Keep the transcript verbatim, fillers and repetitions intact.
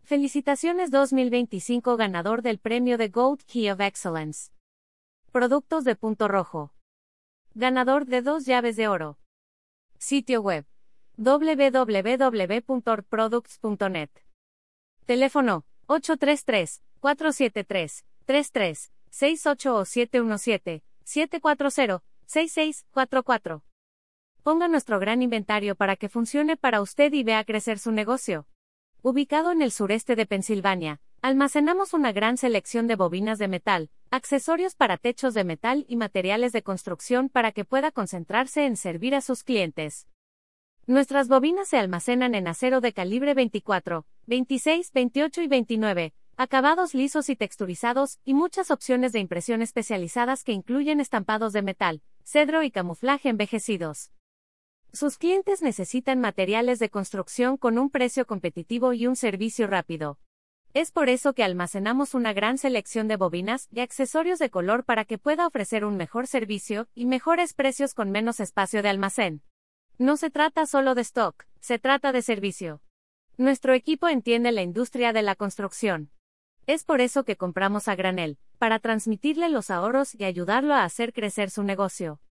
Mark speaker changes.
Speaker 1: Felicitaciones dos mil veinticinco ganador del premio de Gold Key of Excellence. Productos de punto rojo. Ganador de dos llaves de oro. Sitio web: doble u doble u doble u punto orgproducts punto net. Teléfono: ocho tres tres, cuatro siete tres, tres tres, seis ocho o siete uno siete, siete cuatro cero, seis seis cuatro cuatro. Ponga nuestro gran inventario para que funcione para usted y vea crecer su negocio. Ubicado en el sureste de Pensilvania, almacenamos una gran selección de bobinas de metal, accesorios para techos de metal y materiales de construcción para que pueda concentrarse en servir a sus clientes. Nuestras bobinas se almacenan en acero de calibre veinticuatro, veintiséis, veintiocho y veintinueve, acabados lisos y texturizados, y muchas opciones de impresión especializadas que incluyen estampados de metal, cedro y camuflaje envejecidos. Sus clientes necesitan materiales de construcción con un precio competitivo y un servicio rápido. Es por eso que almacenamos una gran selección de bobinas y accesorios de color para que pueda ofrecer un mejor servicio y mejores precios con menos espacio de almacén. No se trata solo de stock, se trata de servicio. Nuestro equipo entiende la industria de la construcción. Es por eso que compramos a granel, para transmitirle los ahorros y ayudarlo a hacer crecer su negocio.